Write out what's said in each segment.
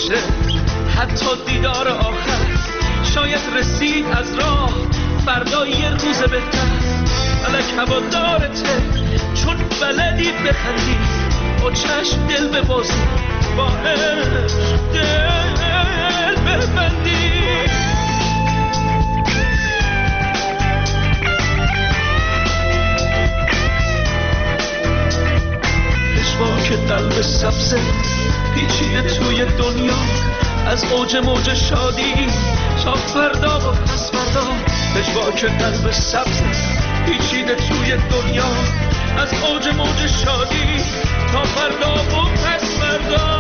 باشه، حتی دیدار آخر شاید رسید از راه، فردا یه روز بهتر. فلک هوادارته چون بلدی بخندی، با چشم دل ببازی، با عشق دل ببندی. که قلب سبزه پیچیده توی دنیا، از اوج موج شادی تا فردا و پس فردا. پشوا که قلب سبزه پیچیده توی دنیا، از اوج موج شادی تا فردا و پس فردا.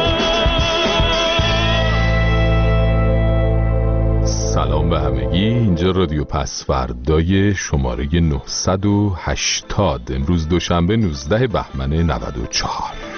سلام به همگی، اینجا رادیو پسفردای شماره 980. امروز دوشنبه 19 بهمن 94.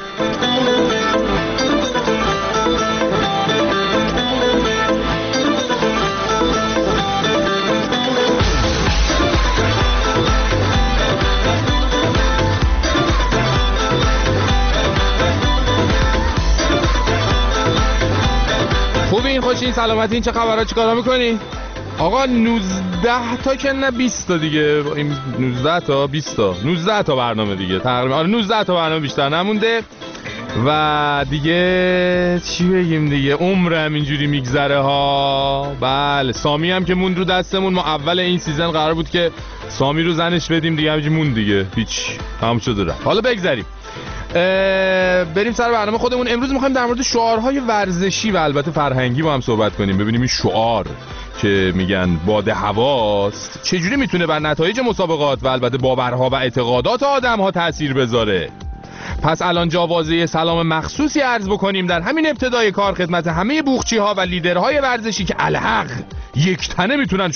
خوبین؟ خوشین؟ سلامتین؟ چه خبرها؟ چیکارا میکنی؟ آقا 19 تا که نه 20 تا دیگه، این 19 تا 20 تا 19 تا برنامه دیگه تقریبا. آره 19 تا برنامه بیشتر نمونده و دیگه چی بگیم دیگه، عمرم اینجوری میگذره ها. بله سامی هم که موند رو دستمون. ما اول این سیزن قرار بود که سامی رو زنش بدیم دیگه، همینجوری موند دیگه، هیچ تموم شد رفت. حالا بگذریم بریم سر برنامه خودمون. امروز میخوایم در مورد شعارهای ورزشی و البته فرهنگی با هم صحبت کنیم، ببینیم این شعار که میگن باد هواست چجوری میتونه بر نتایج مسابقات و البته باورها و اعتقادات آدم‌ها تأثیر بذاره. پس الان جا واضحه سلام مخصوصی عرض بکنیم در همین ابتدای کار خدمت همه بوقچی‌ها و لیدرهای ورزشی که الحق یک تنه میتونن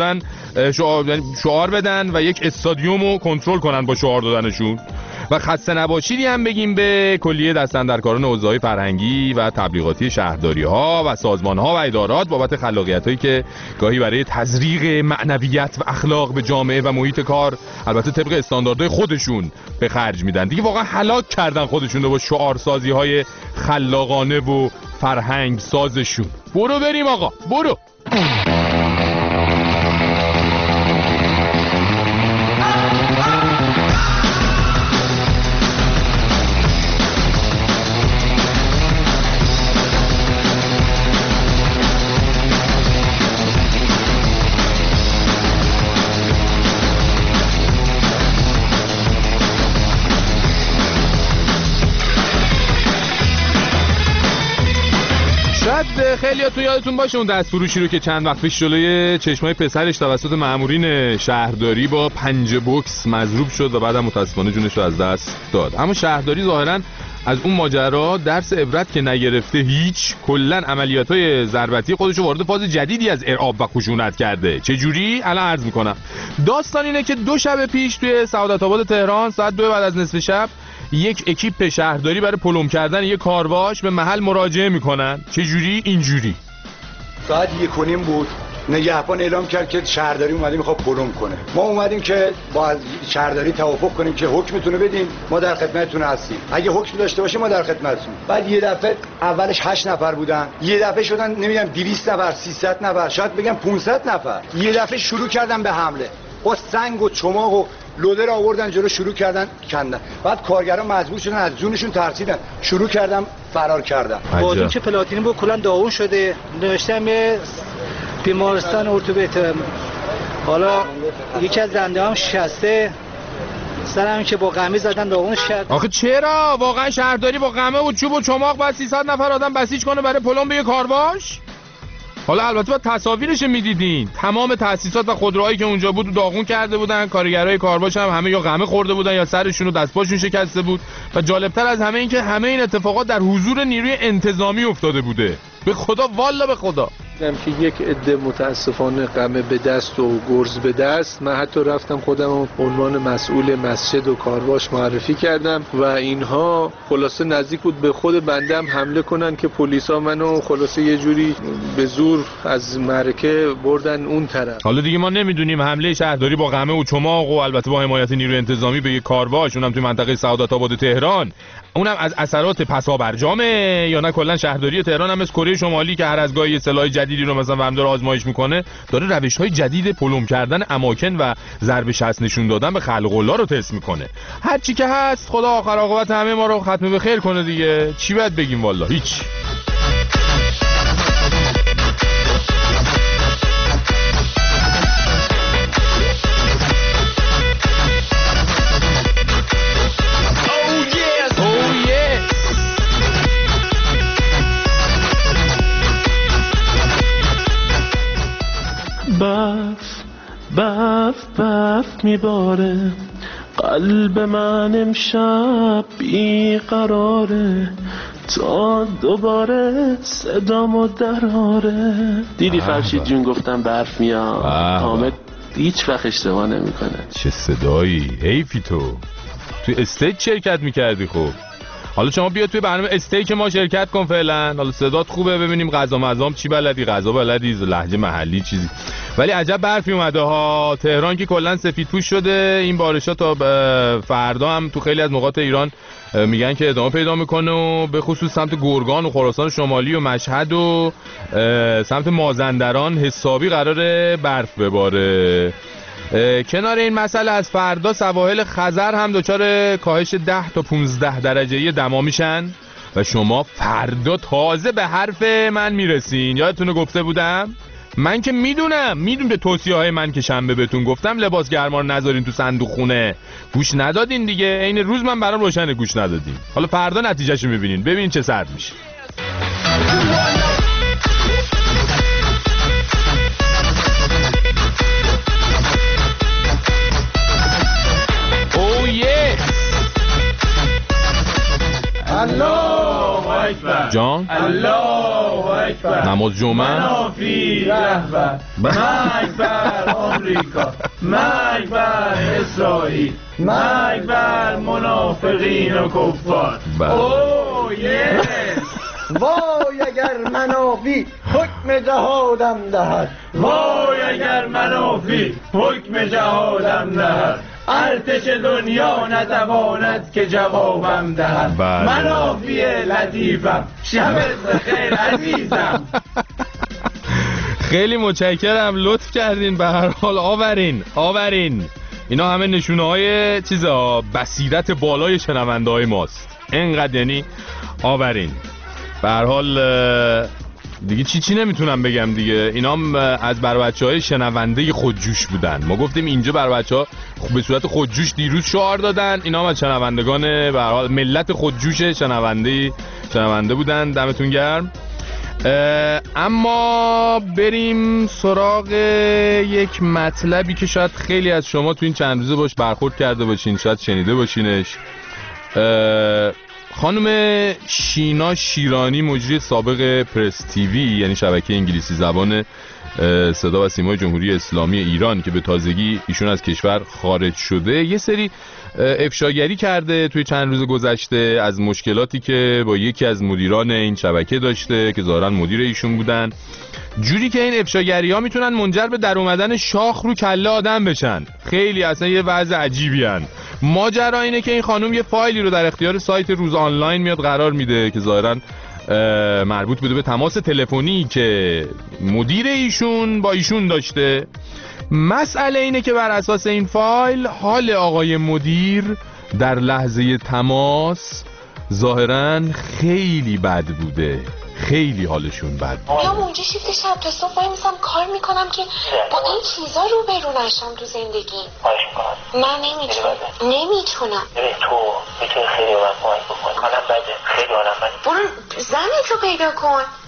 شعار بدن و یک استادیومو کنترل کنن با شعار دادنشون. و خسته نباشیدی هم بگیم به کلیه دستاندرکاران حوزه‌های فرهنگی و تبلیغاتی شهرداری‌ها و سازمان‌ها و ادارات بابت خلاقیتایی که گاهی برای تزریق معنویت و اخلاق به جامعه و محیط کار البته طبق استانداردهای خودشون به خرج میدن. دیگه واقعا هلاک کردن خودشون رو با شعارسازی‌های خلاقانه و فرهنگ سازشون. برو بریم آقا، برو. خیلی تو یادتون باشه اون دستفروشی رو که چند وقت پیش جلوی چشمای پسرش توسط مامورین شهرداری با 5 بوکس مضروب شد و بعدم متاسفانه جونش رو از دست داد. اما شهرداری ظاهراً از اون ماجرا درس عبرت که نگرفته هیچ، کلاً عملیاتای ضربتی خودش رو وارد فاز جدیدی از ارعاب و خشونت کرده. چه جوری؟ الان عرض میکنم. داستان اینه که 2 شب پیش توی سعادت آباد تهران ساعت 2 بعد از نصف شب یک اکیپ شهرداری برای پلم کردن یک کارواش به محل مراجعه میکنن. چه جوری؟ اینجوری. ساعت 1:30 بود، نگهبان اعلام کرد که شهرداری اومده میخواد پلم کنه. ما اومدیم که با شهرداری توافق کنیم که حکمتون رو بدیم، ما در خدمتتون هستیم، اگه حکم داشته باشه ما در خدمتتون. بعد یه دفعه اولش 8 نفر بودن، یه دفعه شدن نمیدونم 200 نفر، 300 نفر، شاید بگم 500 نفر. یه دفعه شروع کردن به حمله با سنگ و چماق و لودر آوردن جلو، شروع کردن کندن. بعد کارگران مجبور شدن از جونشون ترسیدن، شروع کردن فرار کردن. بازون چه پلاتینی بود کلا داغون شده، نوشتم یه بیمارستان ارتوپد. حالا یکی از دنده هم شکسته، سرم که با قمی زدن داغونش کرد. آخه چرا؟ واقعا شهرداری با قمه و چوب و چماق بعد 300 نفر آدم بسیج کنه برای پلم به یه کارواش؟ حالا البته باید تصاویرش میدیدین، تمام تأسیسات و خودروهایی که اونجا بود داغون کرده بودن، کارگرای کارواش هم همه یا قمه خورده بودن یا سرشون و دست پاشون شکسته بود. و جالبتر از همه این که همه این اتفاقات در حضور نیروی انتظامی افتاده بوده. به خدا، والا به خدا. دیدم که یک عده متاسفانه قمه به دست و گرز به دست. من حتی رفتم خودم عنوان مسئول مسجد و کارواش معرفی کردم و اینها خلاصه نزدیک بود به خود بنده هم حمله کنن که پلیسا منو خلاصه یه جوری به زور از معرکه بردن اون طرف. حالا دیگه ما نمیدونیم حمله شهرداری با قمه و چماق و البته با حمایت نیروی انتظامی به یک کارواش، اونم توی منطقه سعادت آباد تهران، اونم از اثرات پسابرجامه یا نه کلا شهرداری تهران هم از کره شمالی که هر از گاهی سلاح جدیدی رو مثلا هم داره آزمایش میکنه، داره روش‌های جدید پلم کردن اماکن و ضرب شست نشون دادن به خلق الله رو تست میکنه. هر چی که هست خدا آخر عاقبت همه ما رو ختم به خیر کنه دیگه. چی باید بگیم والله هیچ. برف میباره، قلب من امشب بیقراره، تا دوباره صدامو دراره. دیدی فرشید جون گفتم برف میاد. حامد هیچ وقت اشتباه نمیکنه. چه صدایی حیفی تو استیج شرکت میکردی. خب حالا شما بیا توی برنامه استیک ما شرکت کن فعلا. حالا صدات خوبه، ببینیم غذا مزام چی بلدی، غذا بلدی، لهجه محلی چیزی. ولی عجب برفی اومده ها. تهران که کلا سفیدپوش شده. این بارشا تا فردا هم تو خیلی از نقاط ایران میگن که ادامه پیدا میکنه و به خصوص سمت گرگان و خراسان شمالی و مشهد و سمت مازندران حسابی قراره برف بباره. کنار این مسئله از فردا سواحل خزر هم دچار کاهش 10 تا 15 درجه‌ای دما میشن و شما فردا تازه به حرف من میرسین. یادتونه گفته بودم؟ من که میدونم به توصیه‌های من که شنبه بهتون گفتم لباس گرما رو نذارین تو صندوق خونه. گوش ندادین دیگه. این روز من برام روشنه گوش ندادین. حالا فردا نتیجهشو میبینین. ببینین چه سرد میشه. الله اکبر جان الله اکبر نماز جمعه منافی رهبر مرگ بر آمریکا مرگ بر اسرائیل مرگ بر منافقین و کفار. اوه یس وای اگر منافی حکم جهادم دهد، وای اگر منافی حکم جهادم دهد، ارتش دنیا نتواند که جوابم دهد. منافی لطیفم شبت بخیر عزیزم. خیلی متشکرم، لطف کردین. به هر حال آورین اینا همه نشونه های چیزا بصیرت بالای شنونده های ماست. اینقدر یعنی آورین. به هر حال دیگه چی نمیتونم بگم دیگه. اینا هم از بر بچهای شنونده خودجوش بودن. ما گفتیم اینجا بر بچه‌ها به صورت خودجوش دیروز شعار دادن، اینا هم از شنوندگان به هر حال ملت خودجوش شنونده بودن. دمتون گرم. اما بریم سراغ یک مطلبی که شاید خیلی از شما تو این چند روزه باش برخورد کرده باشین، شاید شنیده باشینش. خانم شینا شیرانی، مجری سابق پرس تیوی یعنی شبکه انگلیسی زبان صدا و سیمای جمهوری اسلامی ایران که به تازگی ایشون از کشور خارج شده، یه سری افشاگری کرده توی چند روز گذشته از مشکلاتی که با یکی از مدیران این شبکه داشته که ظاهراً مدیر ایشون بودن، جوری که این افشاگری ها میتونن منجر به در اومدن شاخ رو کله آدم بشن. خیلی اصلا یه وضع عجیبی هن. ماجرا اینه که این خانم یه فایلی رو در اختیار سایت روز آنلاین میاد قرار میده که ظاهراً مربوط بوده به تماس تلفنی که مدیر ایشون با ایشون داشته. مسئله اینه که بر اساس این فایل حال آقای مدیر در لحظه تماس ظاهراً خیلی بد بوده، خیلی حالشون بد. میام اونجا شیفت شب تا صبح وای میسم کار میکنم که با این چیزا روبرو نشم تو زندگی. من نمیتونم. تو میتونی خیلی من کمک بکنی. حالم بده، خیلی حالم بده. برو زنت رو پیدا کن.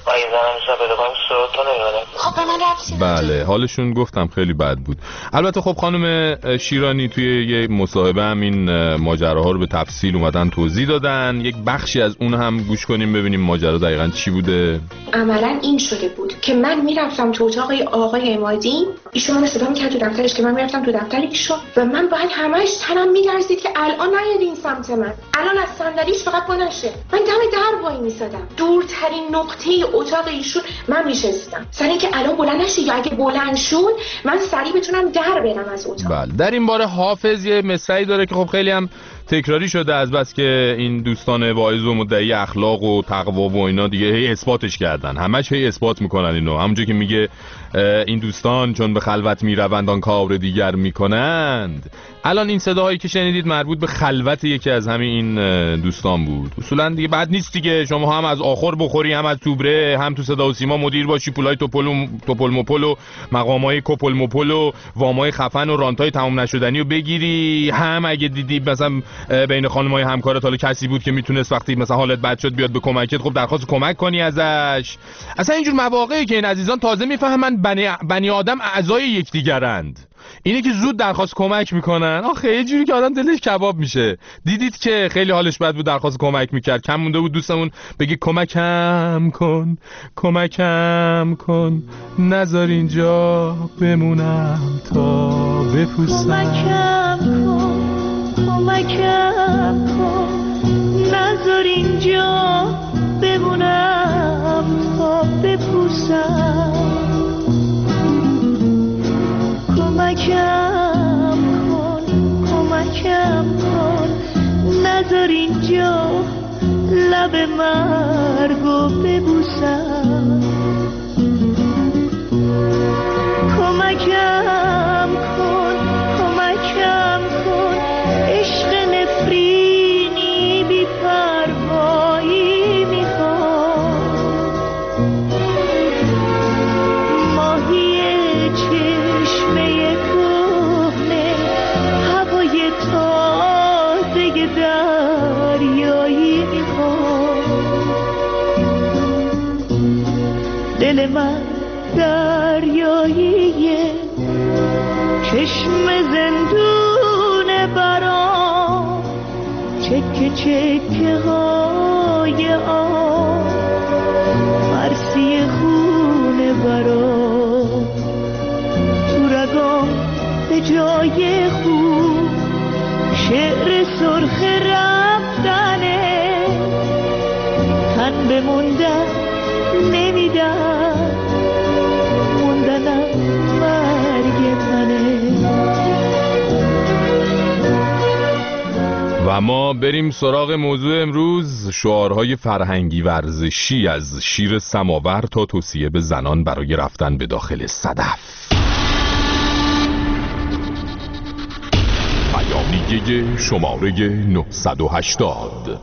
اگه زنم میشه پیدا کنم صورت تو نمیادم. خب به من ربطی نداره. بله حالشون گفتم خیلی بد بود. البته خب خانم شیرانی توی یه مصاحبه هم این ماجراها رو به تفصیل اومدن توضیح دادن. یک بخشی از اون هم گوش کنیم ببینیم ماجرا دقیقاً چی بوده. عملاً این شده بود که من میرفتم تو اتاق آقای عمادی، ایشون من صدا میکرد تو دفترش که من میرفتم تو دفتر ایشون و من باید همش تنم میلرزید که الان نیاد این سمت من، الان از صندلیش فقط بلند شه. من دم در وای میسادم، دورترین نقطه اتاق ایشون من میشستم سر اینکه الان بلند نشه یا اگه بلند شد من سریع بتونم در برم از اتاق. بله در این باره حافظ یه مصرعی داره که خب خیلی هم تکراری شده از بس که این دوستان واعظ و مدعی اخلاق و تقوا و اینا دیگه هی اثباتش کردن، همش هی اثبات میکنن اینو. همونجوری که میگه این دوستان چون به خلوت میروند آن کار دیگر میکنند. الان این صداهایی که شنیدید مربوط به خلوت یکی از همین این دوستان بود. اصولا دیگه بد نیست دیگه شما هم از آخر بخوری، هم از توبره، هم تو صدا و سیما مدیر باشی، پولای توپل مپل و مقامای کپل مپل و وامای خفن و رانتای تمام نشدنی رو بگیری، هم اگه دیدی مثلا بین خانمای همکارت حالا کسی بود که میتونست وقتی مثلا حالت بد شد بیاد به کمکت، خب درخواست کمک کنی ازش. اصلا اینجور مواقعی که این عزیزان تازه میفهمن بنی آدم اعضای یکدیگرند، اینه که زود درخواست کمک میکنن. آخه یه جوری که آدم دلش کباب میشه. دیدید که خیلی حالش بد بود درخواست کمک میکرد، کم مونده بود دوستمون بگی کمکم کن کمکم کن، نذار اینجا بمونم تا بپوسم، کمکم کن کمکم کن، نذار اینجا بمونم تا بپوسم، کمکم کن نذار اینجا لب مرگو ببوسم، کمکم کن عشق نفرینی بی پروایی میخوام، ماهی چشمه کهنه هوای تازه دریایی میخوام، دل من دریاییه چشم زندون برام، چکه چکه های آب مرسی خونه برام، تو رگام به جای خوب شعر سرخ رفتنه، تن بموندن نمیدن موندنم مرگ منه. و ما بریم سراغ موضوع امروز، شعارهای فرهنگی ورزشی از شیر سماور تا توصیه به زنان برای رفتن به داخل صدف. بیانیه شماره 980.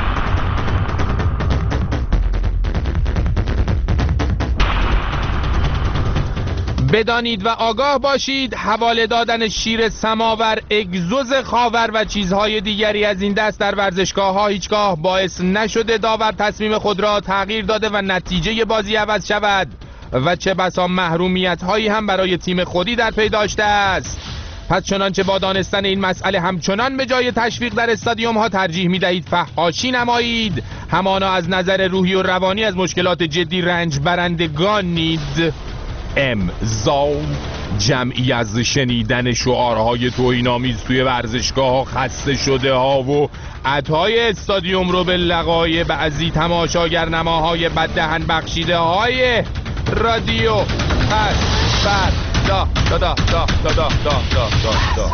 بدانید و آگاه باشید حواله دادن شیر سماور، اگزوز خاور و چیزهای دیگری از این دست در ورزشگاه‌ها هیچگاه باعث نشده داور تصمیم خود را تغییر داده و نتیجه بازی عوض شود و چه بسا محرومیت‌هایی هم برای تیم خودی در پی داشته است. پس چنانچه با دانستن این مسئله همچنان به جای تشویق در استادیوم‌ها ترجیح می‌دهید فحاشی نمایید، همانا از نظر روحی و روانی از مشکلات جدی رنج برندگانید. امضا. جمعی از شنیدن شعارهای توهین‌آمیز توی ورزشگاه‌ها خسته شده ها و عطای استادیوم رو به لقای بعضی تماشاگرنماهای بددهن بخشیده های رادیو پس بر دا دا دا دا دا دا دا دا دا.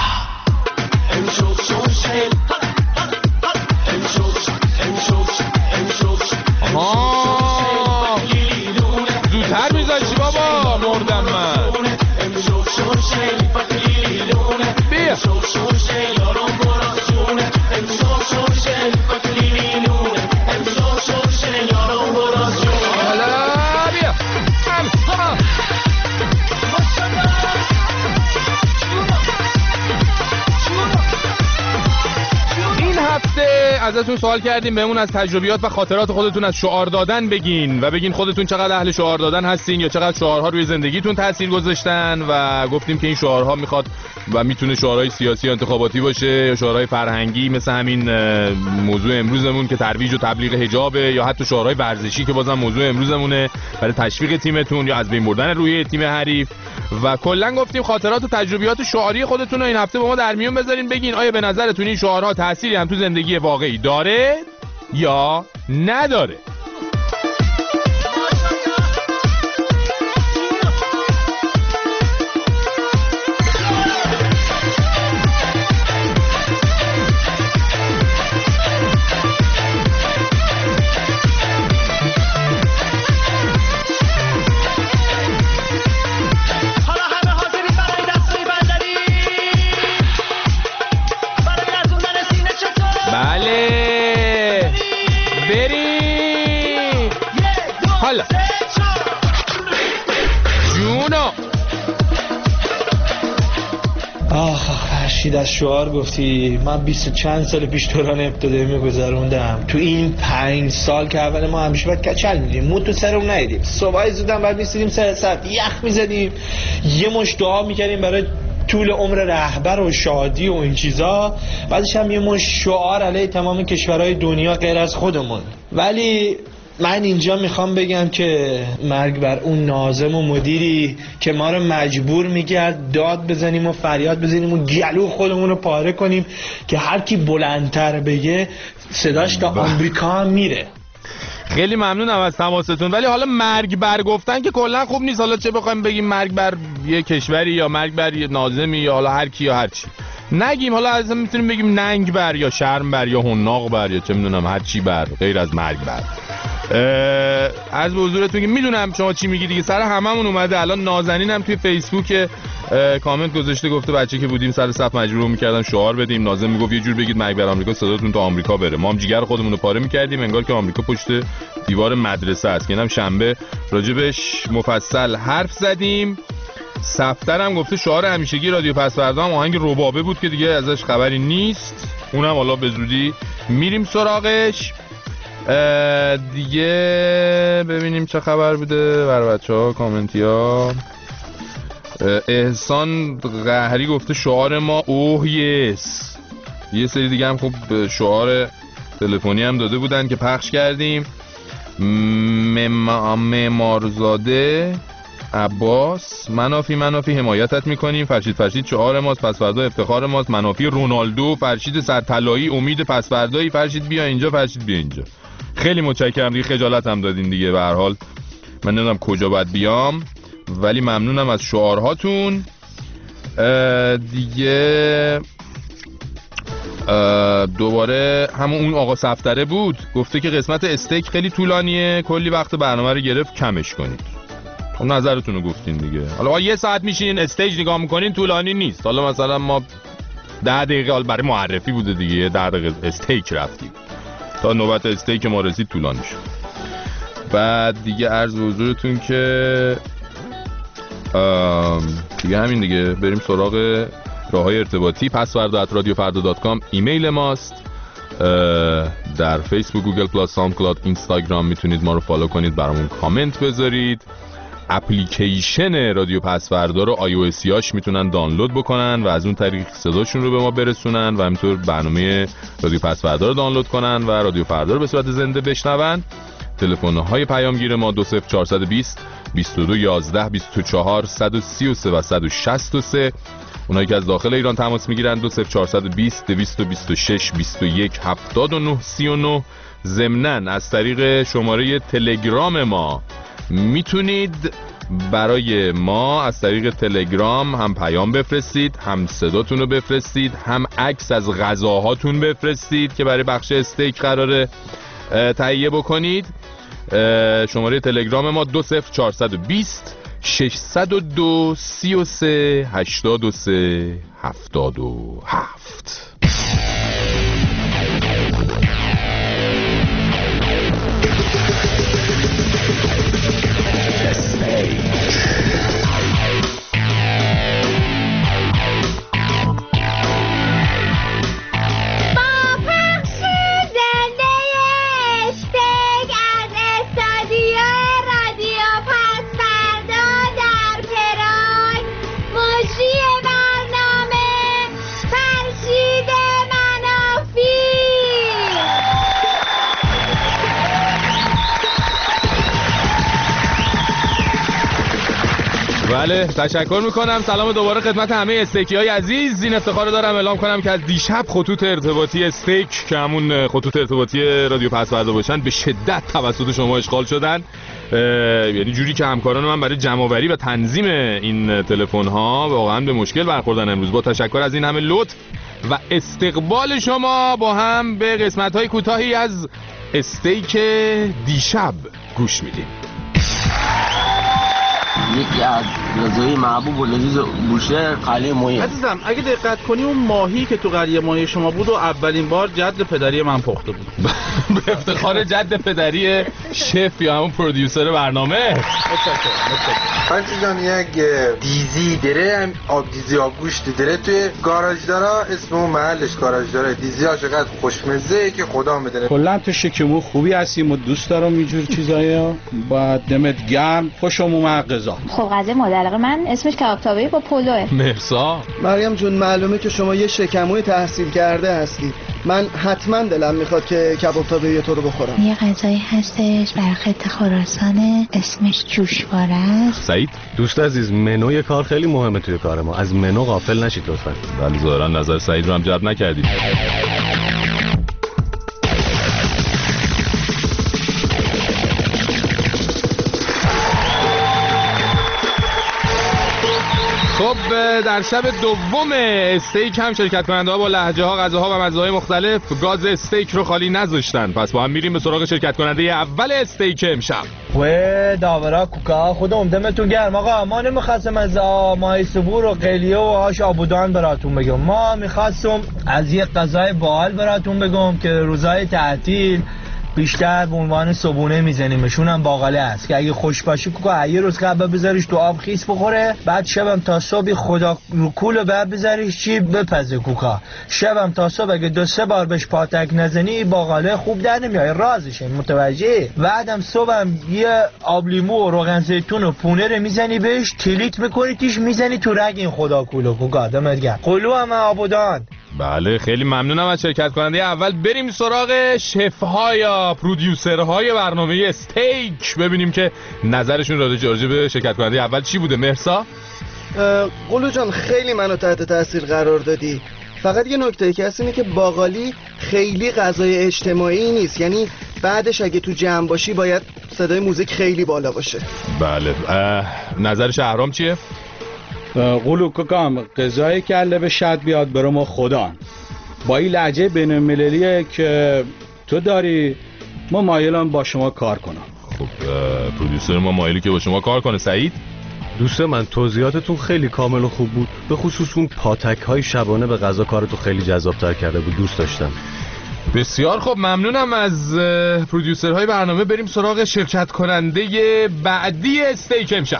آها زودتر میذاشی بابا، مردم من. بیا حالا بیا. این هفته ازتون سوال کردیم بهمون از تجربیات و خاطرات خودتون از شعار دادن بگین و بگین خودتون چقدر اهل شعار دادن هستین یا چقدر شعارها روی زندگیتون تاثیر گذاشتن و گفتیم که این شعارها میخواد و میتونه شعارهای سیاسی یا انتخاباتی باشه یا شعارهای فرهنگی مثل همین موضوع امروزمون که ترویج و تبلیغ حجابه یا حتی شعارهای ورزشی که بازم موضوع امروزمونه برای تشویق تیمتون یا از بین بردن روحیه تیم حریف و کلا گفتیم خاطرات و تجربیات شعاری خودتون رو این هفته با ما در میون بذارین بگین آیا به نظرتون این شعارها تأثیری هم تو زندگی واقعی داره یا نداره. فرشید از شعار گفتی، من 20 چند سال پیش دوران ابتدایی گذروندم. تو این 5 سال که اول ما همیشه باید کچل میدیم، مو تو سرمون ندیدیم، صبح زودم بعد میسیدیم سر ساعت یخ میزدیم، یه مش دعا میکردیم برای طول عمر رهبر و شادی و این چیزا، بعدش هم یه مش شعار علیه تمام کشورهای دنیا غیر از خودمون. ولی من اینجا میخوام بگم که مرگ بر اون ناظم و مدیری که ما رو مجبور میکرد داد بزنیم و فریاد بزنیم و گلو خودمون رو پاره کنیم که هر کی بلندتر بگه صداش تا آمریکا هم میره. خیلی ممنونم از تماستون. ولی حالا مرگ بر گفتن که کلا خوب نیست، حالا چه بخوایم بگیم مرگ بر یه کشوری یا مرگ بر یه ناظمی یا حالا هر کی یا هر چی نگیم، حالا از میتونیم بگیم ننگ بر یا شرم بر یا حناق بر یا چه میدونم هر چی بر غیر از مرگ بر. از حضورتون که میدونم شما چی میگی دیگه، سر هممون اومده. الان نازنینم توی فیسبوک کامنت گذاشته گفته بچه که بودیم سر صف مجبور میکردن شعار بدیم، نازم میگفت یه جور بگید مرگ بر آمریکا صداتون تا آمریکا بره. ما هم جیگر خودمون رو پاره میکردیم انگار که آمریکا پشت دیوار مدرسه است. که اینم شنبه راجبش مفصل حرف زدیم. صفترم گفته شعار همیشگی رادیو پسوردا هم آهنگ ربابه بود که دیگه ازش خبری نیست، اونم حالا به زودی میریم سراغش. دیگه ببینیم چه خبر بوده بر بچه‌ها کامنتی ها. احسان قهری گفته شعار ما اوه یس. یه سری دیگه هم خب شعار تلفنی هم داده بودن که پخش کردیم. معمارزاده عباس منافی حمایتت میکنیم. فرشید شعار ماست، پسوردا افتخار ماست. منافی رونالدو، فرشید سرطلایی امید پسوردایی. فرشید بیا اینجا، فرشید بیا اینجا. خیلی متشکرم دیگه، خجالت هم دادین دیگه. به هر حال من نمیدونم کجا باید بیام ولی ممنونم از شعارهاتون. دیگه دوباره همون اون آقا صفتره بود گفته که قسمت استیک خیلی طولانیه، کلی وقت برنامه رو گرفت، کمش کنید. خب نظرتون رو گفتین دیگه. حالا یه ساعت میشینین استیج نگاه میکنین طولانی نیست. حالا مثلا ما 10 دقیقه حال برای معرفی بوده دیگه، 10 دقیقه استیک رفتیم تا نوبت استیک ما رسید طولانی شد. بعد دیگه عرض حضورتون که دیگه همین دیگه. بریم سراغ راههای ارتباطی. password@radiofarda.com ایمیل ماست. در فیسبوک، گوگل پلاس، ساوندکلاود، اینستاگرام میتونید ما رو فالو کنید، برامون کامنت بذارید. اپلیکیشن رادیو پسوردا رو iOSیاش میتونن دانلود بکنن و از اون طریق صداشون رو به ما برسونن و همینطور برنامه رادیو پسوردا رو دانلود کنن و رادیو فردا رو به صورت زنده بشنون. تلفن‌های پیامگیر ما 20420 2211 24 133 و 163. اونایی که از داخل ایران تماس میگیرن 20420 226 21 79 39. ضمناً از طریق شماره تلگرام ما میتونید برای ما از طریق تلگرام هم پیام بفرستید، هم صداتون رو بفرستید، هم عکس از غذاهاتون بفرستید که برای بخش استیک قراره تهیه بکنید. شماره تلگرام ما 20420 602 33 83 77. با پخش بله تشکر میکنم. سلام دوباره خدمت همه استیکی های عزیز. این افتخار دارم اعلام کنم که از دیشب خطوط ارتباطی استیک که همون خطوط ارتباطی رادیو پسوردا باشن به شدت توسط شما اشغال شدن. یعنی جوری که همکاران من برای جمع‌آوری و تنظیم این تلفن ها واقعا به مشکل برخوردن امروز. با تشکر از این همه لطف و استقبال شما با هم به قسمت‌های کوتاهی از استیک دیشب گوش میدیم. یکی از غذای محبوب و لذیذ بوشهر قلعه ماهی. عزیزم اگه دقت کنی اون ماهی که تو قلعه ماهی شما بود و اولین بار جد پدری من پخته بود. به افتخار جد پدری شف یا همون پرودیوسر برنامه. فرشی جان یک دیزی داره، آب دیزی آب گوشت داره توی گاراژ داره، اسم اون محلش گاراژ داره. دیزی ها چقدر خوشمزه که خدا میدونه. کلا تو شکمو خوبی هستیم و دوست دارم اینجور چیزایا. با دمت گرم، خوشم اومد غذا. خب غذای مادر من اسمش کباب تابه‌ای با پلوه. مرسا مریم جون معلومه که شما یه شکموی تحصیل کرده هستی. من حتما دلم میخواد که کباب تابه‌ای تو رو بخورم. یه غذایی هستش برای خط خراسانه اسمش جوشواره است. سعید دوست عزیز، منوی کار خیلی مهمه توی کار ما. از منو غافل نشید لطفاً. ولی ظاهرا نظر سعید رو هم جلب نکردید. خب در شب دوم استیک هم شرکت کننده ها با لهجه ها، غذاها و مزه‌های مختلف گاز استیک رو خالی نذاشتن. پس با هم میریم به سراغ شرکت کننده اول استیک امشب. خواه داورا کوکا خودم دمتون گرم. آقا ما نمیخواستم از ماهی سبور و قلیه و آش آبودان براتون بگم. ما میخواستم از یک غذای باحال براتون بگم که روزای تعطیل بیشتر به عنوان صبونه میزنیمشون. هم باقاله است که اگه خوش باشی کوکا یه روز قبل بذاریش تو آب خیس بخوره، بعد شبم تا صبح خدا رو کول بعد بذاریش چی بپزه کوکا. شبم تا صبح اگه 2-3 بار بهش پاتک نزنی باقاله خوب در نمیاد. رازشه متوجه. بعدم صبحم یه آب لیمو و روغن زیتون و پونه رو میزنی بهش، تلیت میکنی تیش میزنی تو رگ این خدا کولو کوکا. دمت گرم. قلو هم آبودان. بله خیلی ممنونم از شرکت کننده اول. بریم سراغ شف‌ها یا پرودیوسرهای برنامه استیک ببینیم که نظرشون راجع به شرکت کننده اول چی بوده. مرسا قلو جان خیلی منو تحت تاثیر قرار دادی. فقط یه نکته که هست اینه که باقالی خیلی غذای اجتماعی نیست. یعنی بعدش اگه تو جمع باشی باید صدای موزیک خیلی بالا باشه. بله نظر شهرام چیه؟ قلو ککام غذای کله به شد بیاد برای ما خدا. با این لهجه بین المللیه که تو داری ما مایلم با شما کار کنم. خب پرودیوسر ما مایلی که با شما کار کنه. سعید دوست من توضیحاتتون خیلی کامل و خوب بود، به خصوص اون پاتک های شبانه به غذا کارتو خیلی جذاب‌تر کرده بود. دوست داشتم. بسیار خب ممنونم از پرودیوسرهای برنامه. بریم سراغ شرکت کننده بعدی استیک امشب.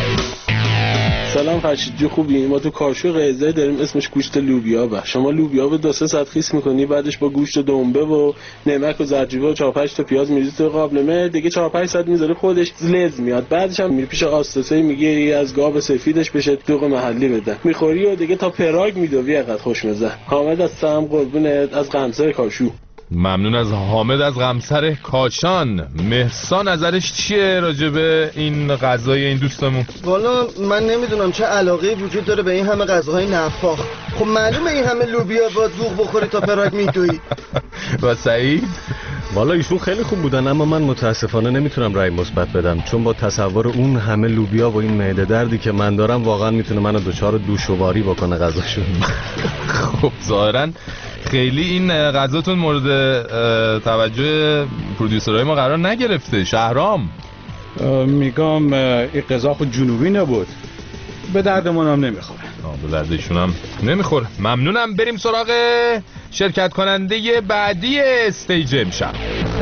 سلام فرشید جو خوبی؟ ما تو کارشو قیزه داریم اسمش گوشت لوبیا. شما لوبیا رو 2-3 ساعت خیس میکنی، بعدش با گوشت دنبه و نمک و زرجیبه و 4-5 تا پیاز میریزی تو قابلمه دیگه. 4-5 ساعت میذاری خودش لذ میاد. بعدش هم میری پیش آستسه میگه از گاو سفیدش بشه دوغ محلی بدن میخوری و دیگه تا پراگ میدوی. اینقدر خوشمزه. حامد از سم قربونت از قمصر کاشو. ممنون از حامد از قمصر کاشان. مهرسا نظرش چیه راجع به این غذای این دوستمون؟ والا من نمیدونم چه علاقه وجود داره به این همه غذاهای نفاخ. خب معلومه این همه لوبیا با دوغ بخوری تا پراگ میدوی. و سعید؟ والا ایشون خیلی خوب بودن اما من متاسفانه نمیتونم رأی مثبت بدم، چون با تصور اون همه لوبیا و این معده دردی که من دارم واقعا میتونه منو دچار دوشواری بکنه غذاشون. خب ظاهرا خیلی این غذاتون مورد توجه پرودیوسرهای ما قرار نگرفته. شهرام میگم این غذا خود جنوبی نبود، به دردمون هم نمیخوره. به دردشون هم نمیخوره. ممنونم. بریم سراغ شرکت کننده بعدی استیج امشب.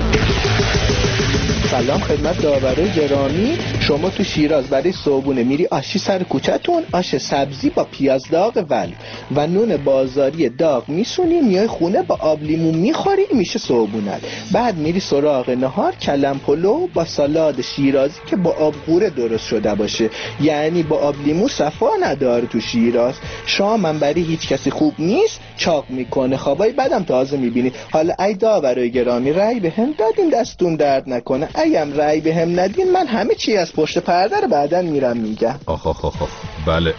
سلام خدمت داورای گرامی. شما تو شیراز برای صبحونه میری آشی سر کوچه‌تون، آش سبزی با پیاز داغ و نون بازاری داغ میسونی، میای خونه با آب لیمو میخوری، میشه صبحونت. بعد میری سراغ نهار کلم پلو با سالاد شیرازی که با آب قوره درست شده باشه، یعنی با آب لیمو صفا نداره تو شیراز. شامم برای هیچ کسی خوب نیست، چاق میکنه، خوابای بعدم تازه میبینی. حالا ای داورای گرامی رأی به هم دادین دستون درد نکنه، اگم رأی به هم ندین من همه چی از پشت پرده رو بعداً میرم میگم. بله.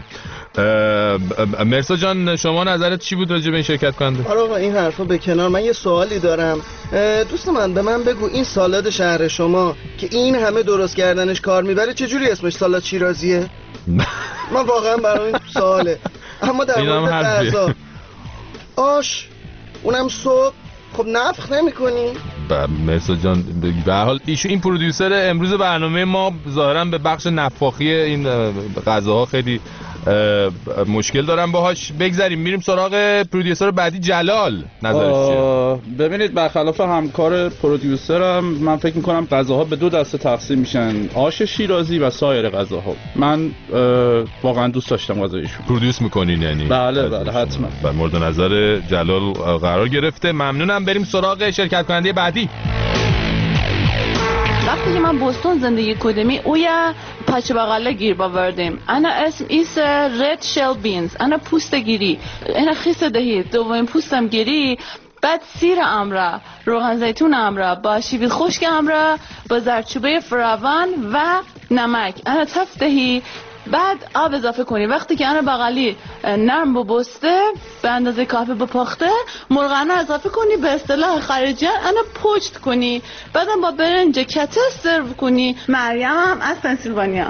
مرسا جان شما نظرت چی بود راجع به این شرکت کننده؟ آقا این حرفا به کنار، من یه سوالی دارم. دوست من به من بگو این سالاد شهر شما که این همه درست کردنش کار میبره چجوری اسمش سالاد شیرازیه؟ من واقعا برام این سواله. اما در مورد غذا آش اونم صبح خب نفخ نمی‌کنی؟ مرسا جان به هر حال این پرودیوسر امروز برنامه ما ظاهرا به بخش نفاخی این غذاها خیلی مشکل دارم باهاش. بگذاریم میریم سراغ پرودیوسر بعدی جلال. نظرش چیه؟ ببینید برخلاف همکار پرودیوسرم من فکر میکنم غذاها به 2 دسته تقسیم میشن، آش شیرازی و سایر غذاها. من واقعا دوست داشتم غذایشون. پرودیوس میکنین یعنی؟ بله حتما. و مورد نظر جلال قرار گرفته. ممنونم. بریم سراغ شرکت کننده بعدی. وقتی که من بوستون زندگی کردم اویا پاچه بغله گیر باوردیم. انا اسم ایس رد شل بینز. انا پوست گیری. انا خیس دهید. دومین پوستم گیری. بعد سیر امرا، روغن زیتون امرا، با شیوید خشک امرا، با زردچوبه فراوان و نمک. انا تفتهی. بعد آب اضافه کنی. وقتی که انا بغلی نرم ببسته به اندازه کافی بپخته مرغانه اضافه کنی. به اصطلاح خارجی انا پوچت کنی. بعدم با برنج کته سرو کنی. مریم هم از پنسیلوانیا.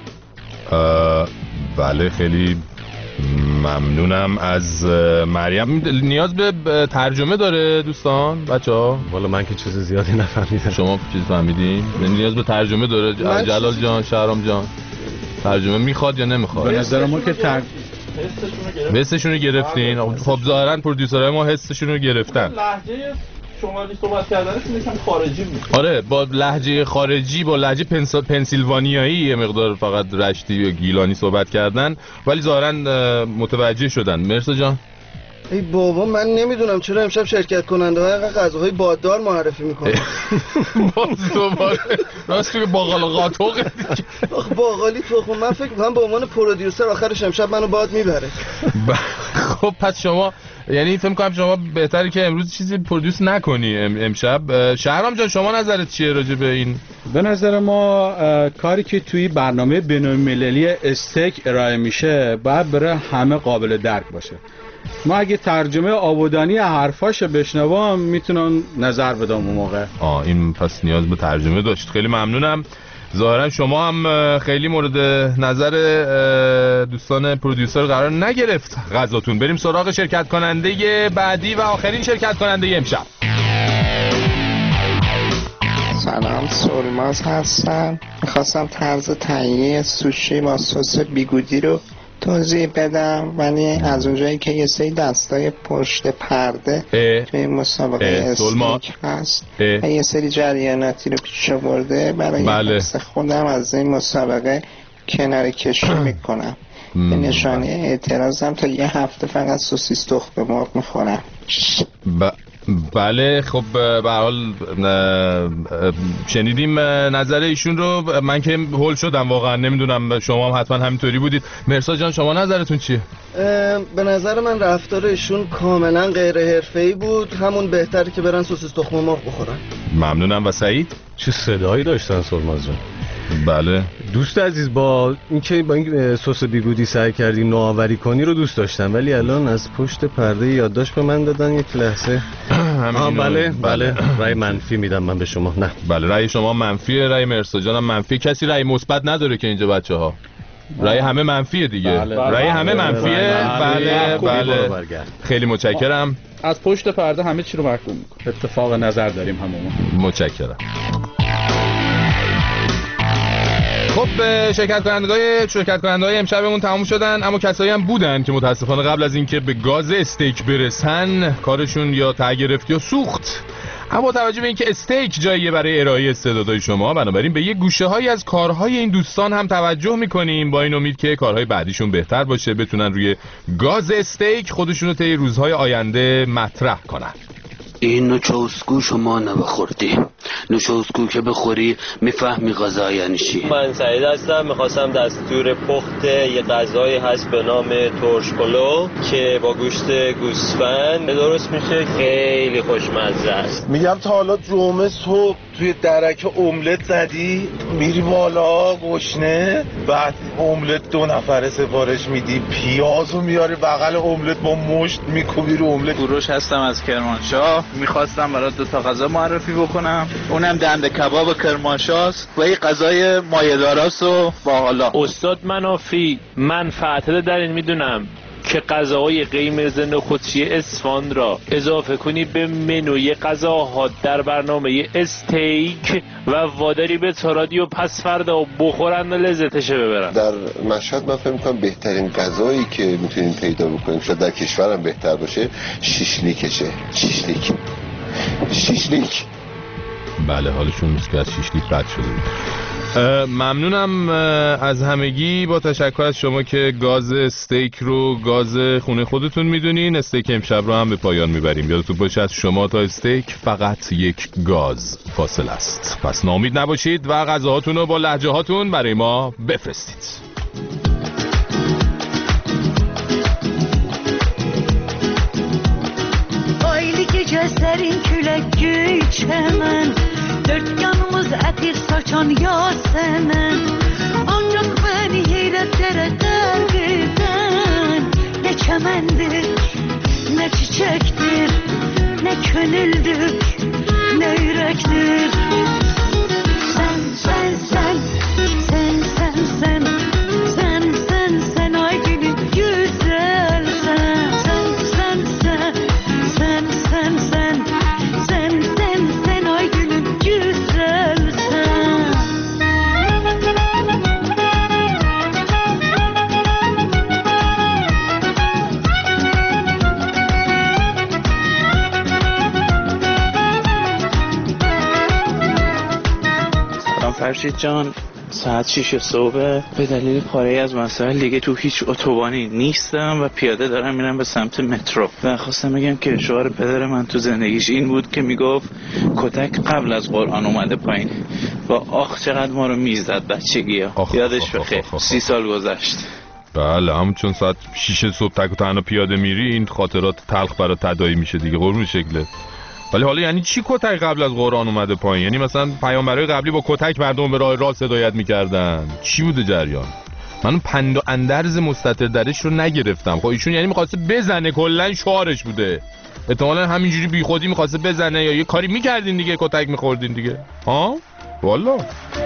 بله خیلی ممنونم از مریم. نیاز به ترجمه داره دوستان بچه‌ها؟ والا من که چیز زیادی نفهمیدم. شما چیز فهمیدین؟ نیاز به ترجمه داره جلال جان، شهرام جان؟ ترجمه میخواد یا نمیخواد؟ به نظر ما که حسشون رو گرفتین. خب ظاهرا پرودیوسرهای ما حسشون رو گرفتن. لهجه شمالی صحبت کردنشون یکم خارجی بود. آره با لهجه خارجی، با لهجه پنسیلوانیایی یه مقدار فقط رشتی یا گیلانی صحبت کردن ولی ظاهرا متوجه شدن. مرسا جان ای بابا من نمیدونم چرا امشب شرکت کننده های غذاهای باددار معرفی میکنن. باز دوباره راست که باقال قاطوق. آخه باقالی تخم. من فکر میکنم به عنوان پرودیوسر آخرش امشب منو باد میبره. خب پس شما یعنی فکر کنم شما بهتره که امروز چیزی پرودیوس نکنی امشب. شهرام جان شما نظرت چیه راجع به این؟ به نظر ما کاری که توی برنامه بین‌المللی استیک ارائه میشه باید برای همه قابل درک باشه. ما اگه ترجمه آبادانی حرفاشو بشنوم میتونم نظر بدم اون موقع. این پس نیاز به ترجمه داشت. خیلی ممنونم. ظاهرا شما هم خیلی مورد نظر دوستان پرودیوسر قرار نگرفت غذاتون. بریم سراغ شرکت کننده بعدی و آخرین شرکت کننده امشب. سلام، سولماز هستم. میخواستم طرز تهیه سوشی با سس بیگودی رو توضیح بدم ولی از اونجایی که یه سری دستای پشت پرده توی مسابقه استیک هست و یه سری جریاناتی رو پیش آورده برای دست خودم از این مسابقه کنار کشی میکنم. به نشانه اعتراضم تا یه هفته فقط سوسیس تخم مرغ میخورم. بله خب به هر حال شنیدیم نظر ایشون رو. من که هول شدم واقعا. نمیدونم شما هم حتما همینطوری بودید. مرسا جان شما نظرتون چیه؟ به نظر من رفتار ایشون کاملا غیر حرفه‌ای بود. همون بهتره که برن سوسیس تخم مرغ بخورن. ممنونم. و سعید چه صدایی داشتن سولماز جان؟ بله دوست عزیز با این سس بیگودی سعی کردی نوآوری کنی رو دوست داشتم ولی الان از پشت پرده یادداشت به من دادن یک لحظه. بله رأی منفی میدم من به شما. نه بله رأی شما منفیه. رأی مرسا جانم منفی. کسی رأی مثبت نداره که اینجا بچه‌ها؟ رأی همه منفیه دیگه. رأی همه منفیه. بله خیلی متشکرم. از پشت پرده همه چی رو محکوم می‌کنه. اتفاق نظر داریم هممون. متشکرم. خب شرکت کننده‌های امشبمون تموم شدن اما کسایی هم بودن که متاسفانه قبل از اینکه به گاز استیک برسن کارشون یا ته گرفت یا سوخت. اما توجه به اینکه استیک جاییه برای ارائه استعدادهای شما بنابراین به یه گوشه‌هایی از کارهای این دوستان هم توجه می‌کنیم با این امید که کارهای بعدیشون بهتر باشه، بتونن روی گاز استیک خودشون رو طی روزهای آینده مطرح کنن. این نوچوسکو شما نبخوردی. نوچوسکو که بخوری میفهمی غذا یعنی چی. من سعید هستم، میخواستم دستور پخت یه غذایی هست به نام ترش پلو که با گوشت گوسفند درست میشه، خیلی خوشمزه است. میگم تا حالا جمعه صبح توی درک املت زدی؟ میری بالا گشنه، بعد املت 2 نفره سفارش میدی، پیازو میاری بغل املت با مشت میکوبی رو املت. کوروش هستم از کرمانشاه، میخواستم برات 2 تا غذا معرفی بکنم. اونم دنده کباب کرمانشاهست و یه غذای مایه‌داراست و باحالا. استاد منافی، من فاطمه در این میدونم که غذاهای قرمز نخودچی اصفهان را اضافه کنی به منوی غذاها در برنامه استیک و واداری به تارادی و پس فردا بخورن و لذتش ببرن. در مشهد من فکر می‌کنم بهترین غذایی که میتونیم پیدا بکنیم شاید در کشورم بهتر باشه شیشلیکشه. شیشلیک. بله حالشون نیست که از شیشلیک بد شده بود. ممنونم از همگی، با تشکر از شما که گاز استیک رو گاز خونه خودتون میدونین. استیک امشب رو هم به پایان میبریم. یادتون باشه از شما تا استیک فقط یک گاز فاصله است. پس ناامید نباشید و غذاهاتون رو با لهجه هاتون برای ما بفرستید. Aylı gecəslərin külək güçəmən, dörd yanımız ətir saçan yasəmən. Ancaq məni heyrətlərə qərq edən nə çəməndir, nə çiçəkdir, nə könüldür, nə ürəkdir. Sən, sən, sən, sən, sən, sən, sən, sən, sən ay gülüm güzəl sən, sən, sən, sən. Sen, sen, sen, sen, sen, sen ay gülüm güzel sen. سلام فرشید جان، ساعت 6 صبح به دلیل پاره از مسائل دیگه تو هیچ اتوبانی نیستم و پیاده دارم میرم به سمت مترو و خواستم بگم که شعار پدر من تو زندگیش این بود که میگفت کتک قبل از قرآن اومده پایین و آخ چقدر ما رو میزد بچگی ها. یادش بخیر. 30 سال گذشت. بله همون چون ساعت 6 صبح تک و تنها پیاده میری این خاطرات تلخ برات تداعی میشه دیگه قربون شکلت. ولی حالا یعنی چی کتک قبل از قرآن اومده پایین؟ یعنی مثلا پیامبرای قبلی با کتک مردم به راه راست هدایت میکردن؟ چی بوده جریان؟ من پند و اندرز مستتر درش رو نگرفتم. خب ایشون یعنی می‌خواسته بزنه، کلا شعارش بوده. احتمالاً همینجوری بیخودی می‌خواسته بزنه یا یه کاری می‌کردین دیگه، کتک می‌خوردین دیگه. ها؟ والا.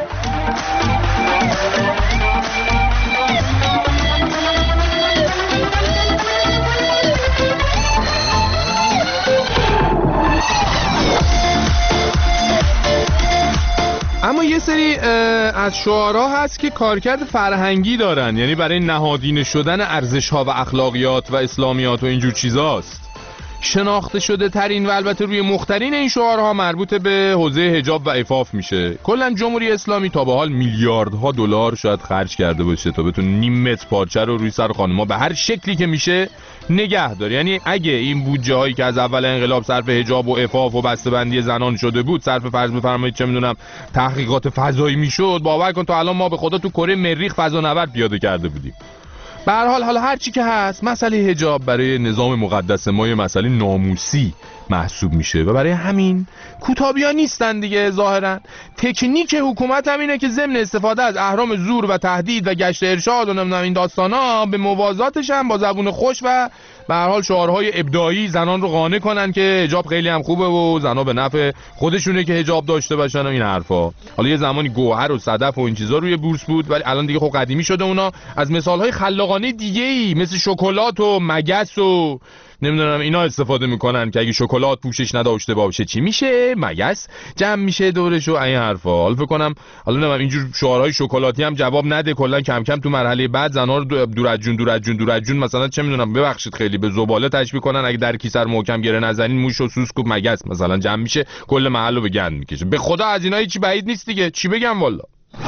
اما یه سری از شعارها هست که کارکرد فرهنگی دارن، یعنی برای نهادینه شدن ارزش‌ها و اخلاقیات و اسلامیات و اینجور چیزاست. شناخته شده ترین و البته روی مخترین این شعارها مربوط به حوزه حجاب و عفاف میشه. کلا جمهوری اسلامی تا به حال میلیاردها دلار شاید خرج کرده باشه تا بتونه نیم متر پارچه رو روی سر خانم‌ها به هر شکلی که میشه نگه داره. یعنی اگه این بودجه هایی که از اول انقلاب صرف حجاب و عفاف و بسته‌بندی زنان شده بود صرف فرض بفرمایید چه میدونم تحقیقات فضایی میشد، باور کن تا الان ما به خدا تو کره مریخ فضانورد پیاده کرده بودیم. به هر حال حالا هر چی که هست مسئله حجاب برای نظام مقدس ما یه مسئله ناموسی محسوب میشه و برای همین کوتابی‌ها نیستن دیگه. ظاهرا تکنیک حکومت هم اینه که ضمن استفاده از اهرام زور و تهدید و گشت ارشاد و نمیدونم این داستانا به موازاتش هم با زبون خوش و به هر حال شعارهای ابداعی زنان رو قانع کنن که حجاب خیلی هم خوبه و زنا به نفع خودشونه که حجاب داشته باشن و این حرفا. حالا یه زمانی گوهر و صدف و این چیزا روی بورس بود ولی الان دیگه خب قدیمی شده. اونا از مثالهای خلاقانه دیگه‌ای مثل شکلات و مگس و نمیدونم اینا استفاده میکنن که اگه شکلات پوشش نداشته باشه چی میشه؟ مگس جمع میشه دورش و این حرفا. حالا فکر کنم حالا نمیدونم اینجور شعارهای شکلاتی هم جواب نده، کلا کم کم تو مرحله بعد زنا رو دور از جون مثلا چه میدونم ببخشید خیلی به زباله تشبیه کنن، اگه در کیسه رو محکم گره نزنین موش و سوسک و مگس مثلا جمع میشه کل محلو به گند میکشه. به خدا از اینا هیچ بعید نیست دیگه. چی بگم والا.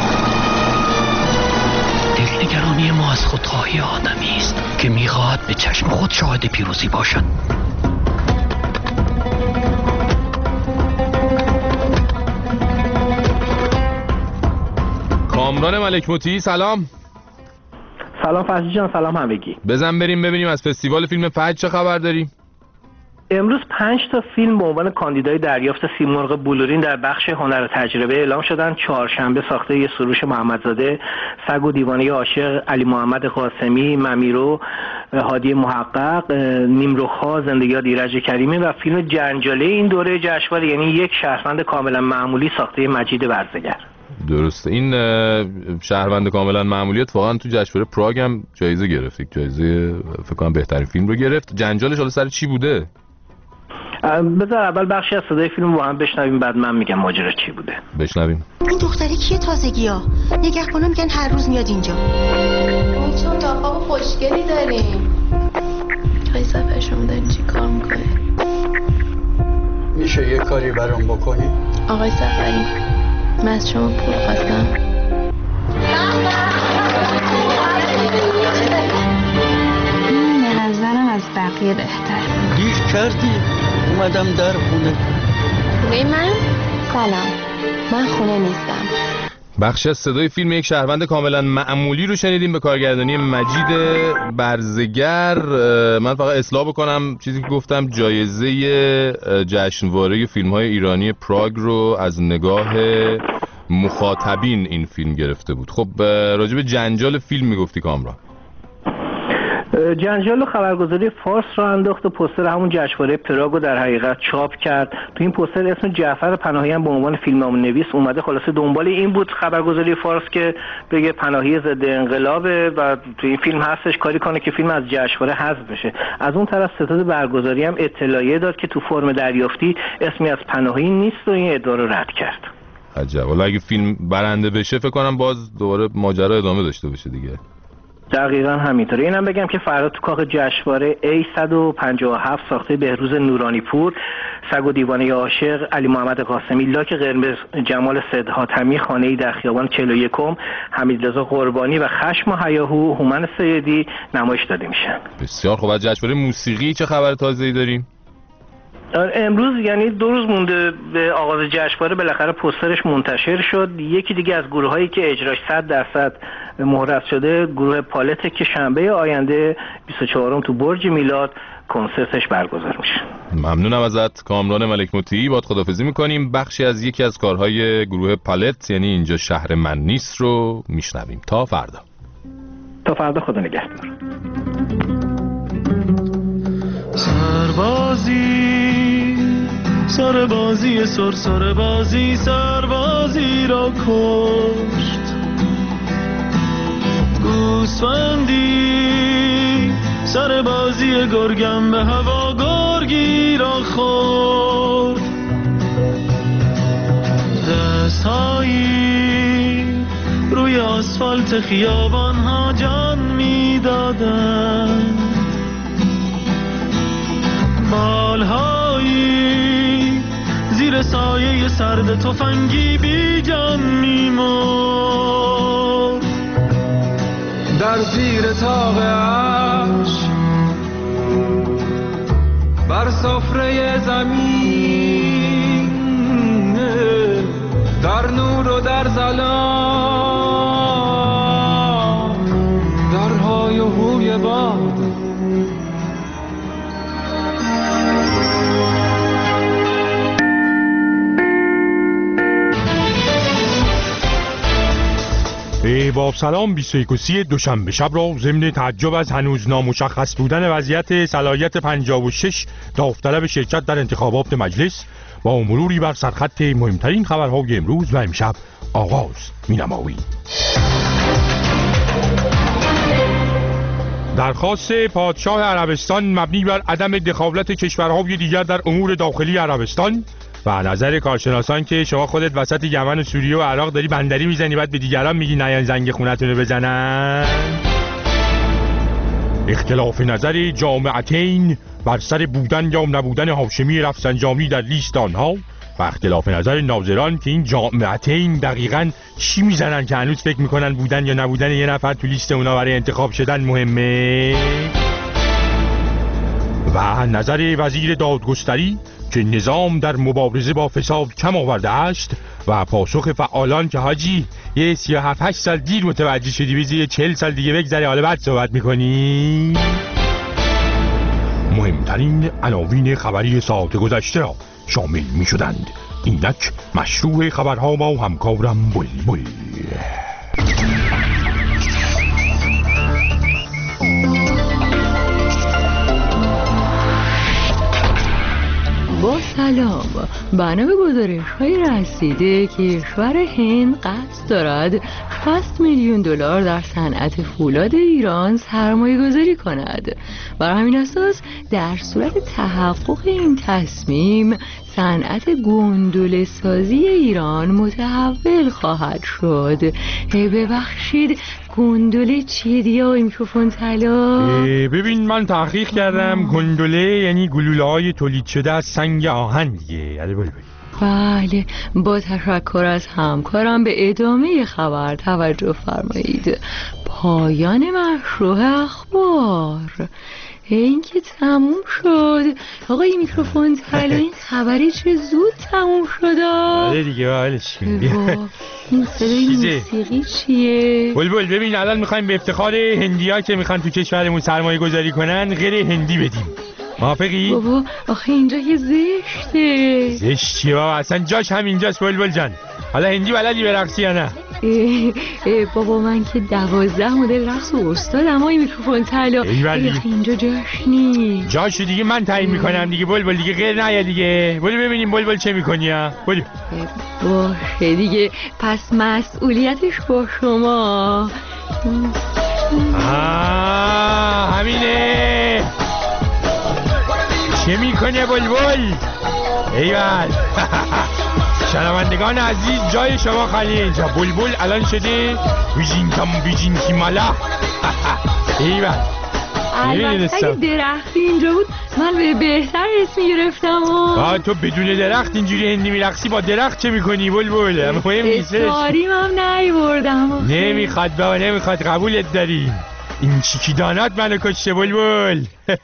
دلنگرانی ما از خودخواهی آدمی است که میخواهد به چشم خود شاهد پیروزی باشد. کامران ملک مطیعی سلام. سلام فرشید جان، سلام همگی. بزن بریم ببینیم از فستیوال فیلم فجر چه خبر داریم. امروز 5 تا فیلم به عنوان کاندیدای دریافت سیمرغ بلورین در بخش هنر تجربه اعلام شدن. چهارشنبه ساخته سروش محمدزاده، سگ و دیوانه عاشق علی محمد قاسمی، ممیرو هادی محقق، نیمروخا زندگی ایرج کریمی و فیلم جنجاله این دوره جشنواره یعنی یک شهروند کاملا معمولی ساخته مجید برزگر. درسته. این شهروند کاملا معمولی اتفاقا تو جشنواره پراگ هم جایزه گرفت، جایزه فکر کنم بهترین فیلم رو گرفت. جنجالش حالا سر چی بوده؟ بذار اول بخشی از صدای فیلم با هم بشنویم، بعد من میگم ماجرا چی بوده. بشنویم. این دختری کیه تازگی‌ها؟ نگهبانا میگن هر روز میاد اینجا. اون چون اتاق خوشگلی داریم. خیلی صفحه شما دارین چی کار میکنی؟ میشه یه کاری برام بکنی؟ آقای سفری، من از شما پول خواستم. این به نظرم از بقیه بهتر. دیر کردی اومدم در خونه. خونه من؟ سلام، من خونه نیستم. بخش از صدای فیلم یک شهروند کاملا معمولی رو شنیدیم به کارگردانی مجید برزگر. من فقط اصلاح بکنم چیزی که گفتم، جایزه جشنواره فیلم‌های ایرانی پراگ رو از نگاه مخاطبین این فیلم گرفته بود. خب راجع به جنجال فیلم میگفتی کامران. جنجال خبرگزاری فارس رو انداخت و پوستر همون جشنواره پراگ رو در حقیقت چاپ کرد. تو این پوستر اسم جعفر پناهیان به عنوان فیلمنامه‌نویس اومده. خلاصه دنبال این بود خبرگزاری فارس که بگه پناهی ضد انقلابه و تو این فیلم هستش، کاری کنه که فیلم از جشنواره حذف بشه. از اون طرف ستاد برگزاری هم اطلاعیه داد که تو فرم دریافتی اسمی از پناهی نیست و این ادعا رو رد کرد. عجب. والا اگه فیلم برنده بشه فکر کنم باز دوباره ماجرا ادامه داشته باشه دیگه. دقیقاً همینطوره. اینم بگم که فردا تو کاخ جشنواره A157 ساخته بهروز نورانی پور، سگ و دیوانه عاشق علی محمد قاسمی، لاک قرمز جمال صد حاتمی، خانه‌ای در خیابان 41 حمیدرضا قربانی و خشم و هیاهو هومن سیدی نمایش داده میشن. بسیار خوب. از جشنواره موسیقی چه خبر تازه‌ای داریم؟ امروز یعنی 2 روز مونده به آغاز جشنواره بالاخره پوسترش منتشر شد. یکی دیگه از گروهایی که اجراش 100% مهرس شده گروه پالته که شنبه آینده 24م تو برج میلاد کنسرتش برگزار میشه. ممنونم ازت کامران ملک مطیعی. باهات خداحافظی میکنیم. بخشی از یکی از کارهای گروه پالت یعنی اینجا شهر من نیست رو میشنویم. تا فردا. تا فردا، خدا نگهدار. سربازی سربازی سربازی را کشت، گوسفندی سربازی گرگم به هوا گرگی را خورد، دستهایی روی آسفالت خیابان ها جان می دادن، بالهایی زیر سایه سرد تفنگی بی جان می‌مرد، در زیر طاق عرش بر سفره زمین، در نور و در ظلام، در های و هوی باد. با سلام 21 دوشنبه شب را ضمن تعجب از هنوز نامشخص بودن وضعیت صلاحیت 56 داوطلب شرکت در انتخابات مجلس با مروری بر سرخط مهمترین خبرهای امروز و امشب آغاز می‌نماییم. درخواست پادشاه عربستان مبنی بر عدم دخالت کشورهای دیگر در امور داخلی عربستان و نظر کارشناسان که شما خودت وسط یمن و سوریه و عراق داری بندری میزنی بعد به دیگران میگی نیان زنگ خونتونو بزنن. اختلاف نظر جامعتین بر سر بودن یا نبودن هاشمی رفسنجانی در لیست آنها و اختلاف نظر ناظران که این جامعتین دقیقاً چی میزنن که هنوز فکر میکنن بودن یا نبودن یه نفر تو لیست اونا برای انتخاب شدن مهمه. و نظر وزیر دادگستری که نظام در مبارزه با فساد کم آورده است و پاسخ فعالان که حاجی یه 37-8 سال دیر متوجه شدی بیزی 40 سال دیگه بگذره حالا بعد صحبت میکنی. مهمترین عناوین خبری ساعت گذشته را شامل می شدند. اینک مشروع خبرها با همکارم بلبل. با سلام، بنا به گزارش‌های رسیده کشور هند قصد دارد 60 میلیون دلار در صنعت فولاد ایران سرمایه‌گذاری کند. بر همین اساس در صورت تحقق این تصمیم صنعت گندله سازی ایران متحول خواهد شد. ببخشید گندله چیه دیگه آقای میکروفون طلا؟ ببین من تحقیق کردم، گندله یعنی گلوله های تولید شده از سنگ آهن دیگه. بله، با تشکر از همکارم به ادامه خبر توجه فرمایید. پایان مشروع اخبار. این که تموم شد آقای میکروفون طلا. این خبری چه زود تموم شد. بله دیگه بلش این صدای موسیقی چیه؟ بلبل ببین الان میخوایم به افتخار هندی‌ها که میخوان تو کشورمون سرمایه گذاری کنن غیر هندی بدیم. موافقی؟ بابا آخه اینجا که زشته. زشت چیه بابا؟ اصلا جاش همینجاست بلبل جان. حالا هندی بلدی برقصی یا نه؟ بابا من که 12 مدل رقص و استادم آقای میکروفون طلا. اینجا جاش نیست. جاشو دیگه من تعیین میکنم دیگه بلبل دیگه، غیر نیا دیگه. برو ببینیم بلبل چه میکنی ها. برو. باشه دیگه، پس مسئولیتش با شما. همینه. چه میکنه بلبل؟ ایول. شنوندگان عزیز جای شما خالی اینجا. بلبل الان شده ویژین کیمالا. ایول. البته اگه درختی اینجا بود من به بهتر اسمی گرفتم. تو بدون درخت اینجوری هندی میرقصی، با درخت چه میکنی بلبل؟ مهم نیست. تاریم هم نیوردم. نمیخواد بابا نمیخواد، قبولت داریم. این چیکی دانات منو کشته بلبل.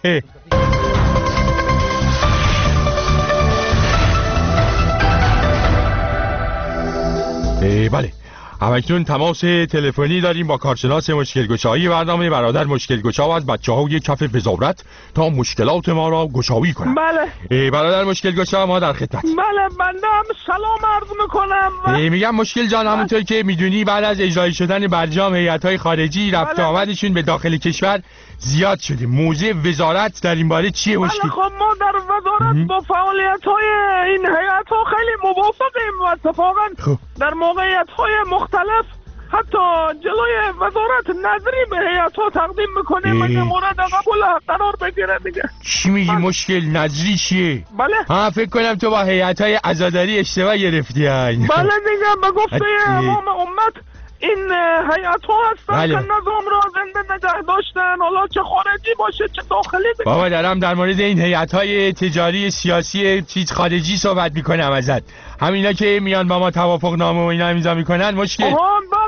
بله، همکنون تماس تلفنی داریم با کارشناس مشکل‌گشایی برنامه برادر مشکل‌گشا و از بچه‌های کف وزارت تا مشکلات ما را گشایی کنند. بله برادر مشکل‌گشا ما در خدمت. بله بنده هم سلام عرض میکنم. میگم مشکل جان همونطور که میدونی بعد از اجرایی شدن برجام هیئت‌های خارجی رفت آمدشون به داخل کشور زیاد شده. موضع وزارت در این باره چیه مشکل؟ خب ما در وزارت با فعالیت‌های این هیئت‌ها خیلی موافقیم و اتفاقاً در موقعیت‌های مختلف حتی جلوی وزارت نظری به هیئت‌ها تقدیم میکنیم که مورد قبول قرار بگیره دیگه. چی میگی مشکل نظری چیه؟ بله. فکر کنم تو با هیئت‌های عزاداری اشتباه گرفتی. بله دیگه به گفته امام امت این هیئت‌ها هستن که نظام را زنده نگه داشتن، حالا چه خارجی باشه چه داخلی. بابا دارم در مورد این هیئت‌های تجاری سیاسی چیز خارجی صحبت میکنم ازت. همینا که میان با ما توافق نامه و اینا امضا میکنن مشکل. بله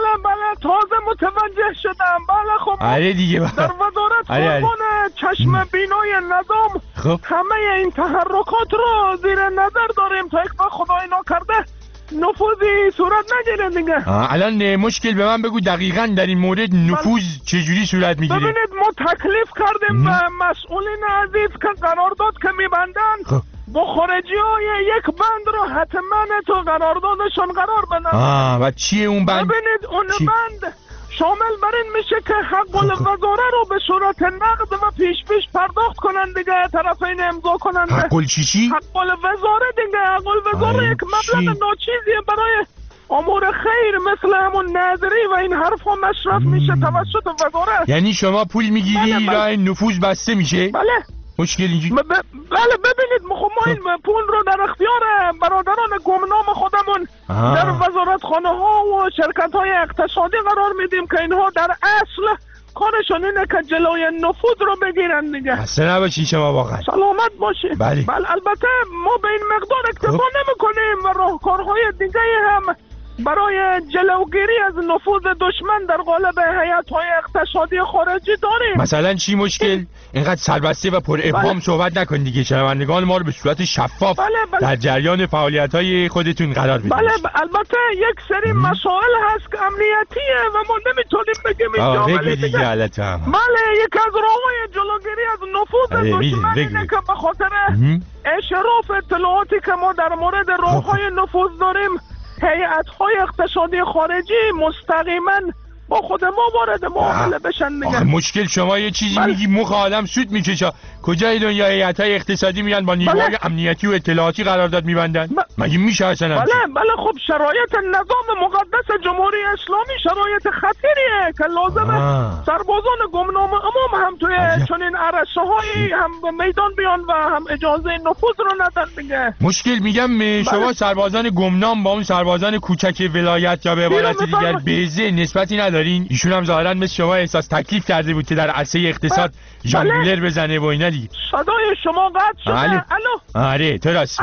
تازه متوجه شدم. بله خب آره دیگه در وزارت فرمان چشم بینای نظام همه این تحرکات رو زیر نظر داریم تا یک وقت خدای ناکرده نفوذی صورت نگیره دیگه. الان مشکل به من بگو دقیقاً در این مورد نفوذ چجوری صورت میگیره؟ ببینید ما تکلیف کردیم به مسئولین عزیز که قرارداد که میبندن با خارجی های یک بند رو حتما تو قراردادشون قرار بدن. و چیه اون بند؟ ببینید اون بند شامل بر این میشه که حق الوزاره رو به صورت نقد و پیش پرداخت کنن دیگه، طرفین امضا کنن. حق چی؟ حق الوزاره دیگه. حق الوزاره یک مبلغ ناچیزیه برای امور خیر مثل همون نظری و این حرفا مصرف میشه توسط وزارت. یعنی شما پول میگیری راه نفوذ بسته میشه؟ بله. مشکل اینجوری؟ بله ببینید ما این پول رو در اختیار برادران گمنام خودمون در وزارت خانه ها و شرکت های اقتصادی قرار میدیم که اینها در اصل کارشون اینه که جلوی نفوذ رو بگیرن دیگه. خسته نباشی شما واقعا. سلامت باشی. بله. البته ما به این مقدار اکتفا نمی کنیم و راهکارهای دیگه هم برای جلوگیری از نفوذ دشمن در قالب هیئت‌های اقتصادی خارجی داریم. مثلا چی مشکل؟ اینقدر سربسته و پر ابهام صحبت نکن دیگه. شنوندگان ما رو به صورت شفاف در جریان فعالیت‌های خودتون قرار بدید. بله البته یک سری مسائل هست که امنیتیه و ما نمیتونیم بگیم اینجا. بگو دیگه حالتم. بله یک از راه‌های جلوگیری از نفوذ دشمن اینه که به خاطر اشراف اطلاعاتی که ما در مورد راه‌های نفوذ داریم، هیئت‌های اقتصادی خارجی مستقیما با خود ما وارد معامله بشن. میگن مشکل شما یه چیزی میگی مخ آدم سود میکشه. کجای دنیا هیئت‌های اقتصادی میان با نیروهای امنیتی و اطلاعاتی قرارداد میبندن؟ مگه میشه اصلا؟ بله خب شرایط نظام مقدس جمهوری اسلامی شرایط خطیریه که لازمه سربازان گمنام عموم هم توی چنین عرصه‌هایی هم به میدان بیان و هم اجازه نفوذ رو ندن. میگه مشکل میگم شما سربازان گمنام با اون سربازان کوچک ولایت یا به عبارت دیگر بیزه نسبتی ندارین؟ ایشون هم ظاهرا مثل شما احساس تکلیف کرده بود که در عرصه اقتصاد ژانگولر بزنه و اینا دیگه. صدای شما قطع شده. الو آره تو راست.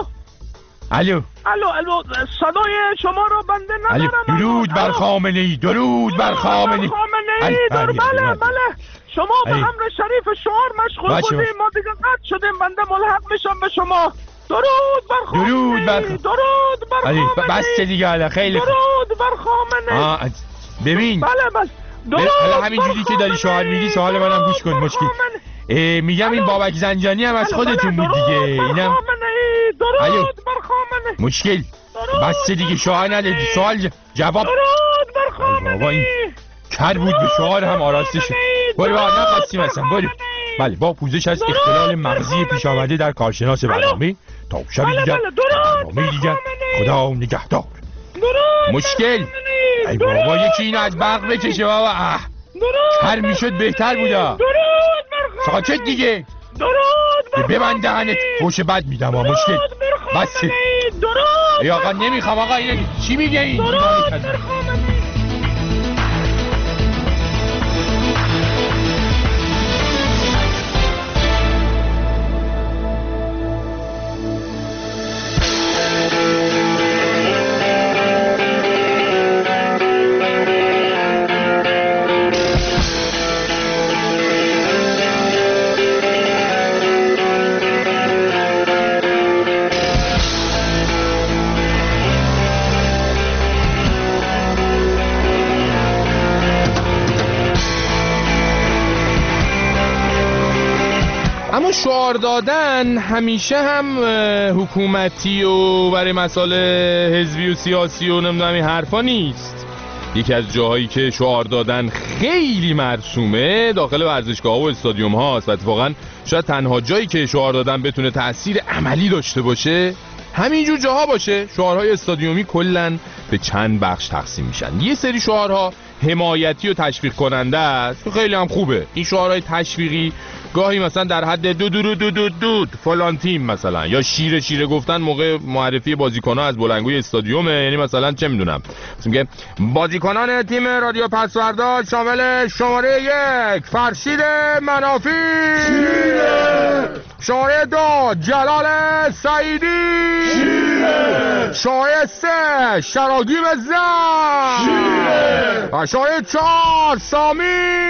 الو صدای شما رو بنده ندارم. درود بر خامنه‌ای. درود بر خامنه‌ای. بله شما به امر شریف شعار مشغول بودیم، ما دیگه قطع شدیم، بنده ملحق میشم به شما. درود بر خامنه‌ای. درود بر خامنه‌ای. بس دیگه خیلی درود بر خامنه‌ای. ببین حالا همینجوری که داری شعار میگی سوال منم گوش کن. مشکل میگم این بابک زنجانی هم از خودتون بود دیگه. اینم درود بر خامنه‌ای. مشکل بس دیگه شعار ندادی. سوال جواب. درود بر خامنه‌ای. بابا این کر بود به شعار هم آراسته شد. برو با نخواستیم اصلا. برو. بله با پوزش از اختلال مغزی پیش آمده در کارشناس برنامه تا شب دیگر برنامه دیگر. خدا نگهدار. مشکل ای بابا یکی اینو از برق بکشه بابا. هر میشد بهتر بودا. ساکت دیگه. ببند دهنت. فوش بد میدم. مشکل بس. ای آقا نمیخوام آقا. اینه چی میگه این؟ اما شعار دادن همیشه هم حکومتی و برای مسائل حزبی و سیاسی و نمیدونم این حرفا نیست. یکی از جاهایی که شعار دادن خیلی مرسومه داخل ورزشگاه و استادیوم هاست و اتفاقا شاید تنها جایی که شعار دادن بتونه تأثیر عملی داشته باشه همینجور جاها باشه. شعارهای استادیومی کلن به چند بخش تقسیم میشن. یه سری شعارها حمایتی و تشویق کننده است، خیلی هم خوبه. این شعارهای تشویقی گاهی مثلا در حد دود فلان تیم مثلا، یا شیره گفتن موقع معرفی بازیکن‌ها از بلندگوی استادیومه. یعنی مثلا چه میدونم میگه بازیکنان تیم رادیو پسوردا شامل شماره 1 فرشید منافی، شماره 2 جلال سعیدی، شماره 3 شراگیم زن، شماره 4 سامی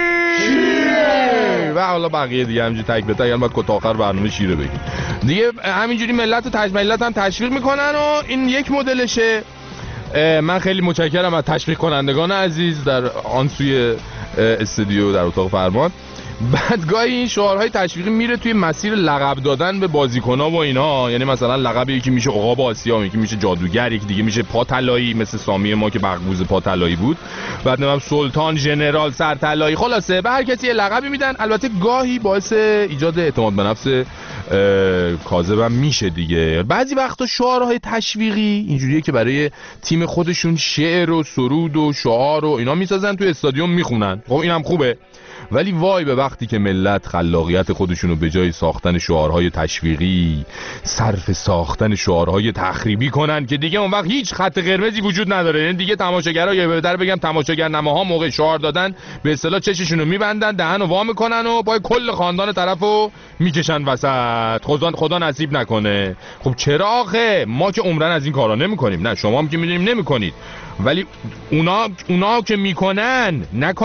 و حالا بقیه دیگه همینجوری تک به تک. البته تا آخر برنامه شیره بگیم دیگه. همینجوری ملت هم تشویق میکنن و این یک مدلشه. من خیلی متشکرم از تشویق کنندگان عزیز در آن سوی استودیو در اتاق فرمان. بعد گاهی این شعارهای تشویقی میره توی مسیر لقب دادن به بازیکن‌ها و اینا. یعنی مثلا لقب یکی میشه عقاب آسیا، یکی میشه جادوگر، یکی دیگه میشه پا طلایی مثل سامی ما که بغبوز پا طلایی بود. بعد نمیدونم سلطان، ژنرال، سر طلایی. خلاصه به هر کسی یه لقبی میدن. البته گاهی باعث ایجاد اعتماد به نفس کاذبم میشه دیگه. بعضی وقتا شعارهای تشویقی اینجوریه که برای تیم خودشون شعر و سرود و شعار و اینا میسازن توی استادیوم میخونن. خب اینم خوبه، ولی وای به وقتی که ملت خلاقیت خودشونو به جای ساختن شعارهای تشویقی صرف ساختن شعارهای تخریبی کنن که دیگه اون وقت هیچ خط قرمزی وجود نداره. یعنی دیگه تماشاگرها، یا بهتر بگم تماشاگرنماها، موقع شعار دادن به اصطلاح چششونو میبندن، دهنو وا میکنن و با کل خاندان طرفو میکشن وسط. خدا نصیب نکنه. خب چرا آخه؟ ما که عمرن از این کارا نمیکنیم. نه شما هم که میدونیم نمیکنید، ولی اونا که میکنن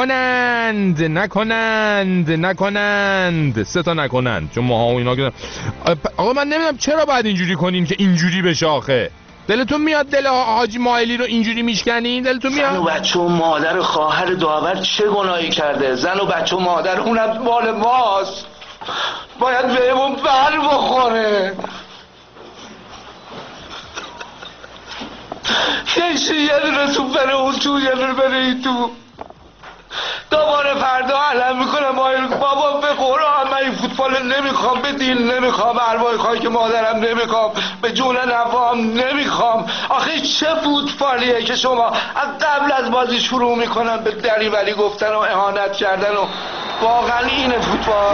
نکنند 3 تا نکنند، چون ماها و اینا که آقا من نمیدونم چرا باید اینجوری کنین که اینجوری بشه. آخه دلتون میاد دل حاجی مایلی رو اینجوری میشکنین؟ دلتون میاد؟ زن و بچه و مادر و خواهر داور چه گناهی کرده؟ زن و بچه و مادر اونم مال ماست، باید بهمون بر بخوره. یه دونه تو بره اون تو، یه دونه بره این تو. دوباره فردا علم میکنم بابا به قرآن من این فوتبال نمیخوام، به دین نمیخوام، ارواح خاک مادرم نمیخوام، به جون نوام نمیخوام. آخه چه فوتبالیه که شما از قبل از بازی شروع میکنن به دریوری گفتن و اهانت کردن و واقعا اینه فوتبال؟